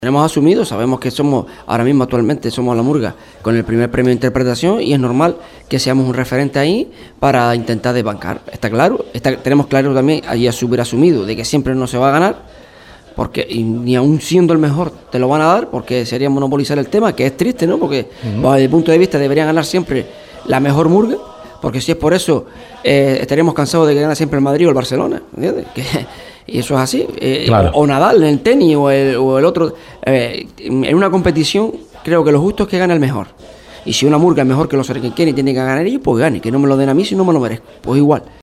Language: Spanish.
Tenemos asumido, sabemos que somos, ahora mismo actualmente somos la Murga con el primer premio de interpretación y es normal que seamos un referente ahí para intentar desbancar. Está claro, tenemos claro también, allí a hubiera asumido de que siempre no se va a ganar, porque ni aún siendo el mejor te lo van a dar, porque sería monopolizar el tema, que es triste, ¿no? Porque desde el punto de vista deberían ganar siempre la mejor Murga, porque si es por eso estaríamos cansados de que gane siempre el Madrid o el Barcelona, ¿entiendes? Y eso es así. Claro. O Nadal en el tenis o el otro. En una competición creo que lo justo es que gane el mejor. Y si una Murga es mejor que los que tiene que ganar ellos, pues gane. Que no me lo den a mí si no me lo merezco. Pues igual.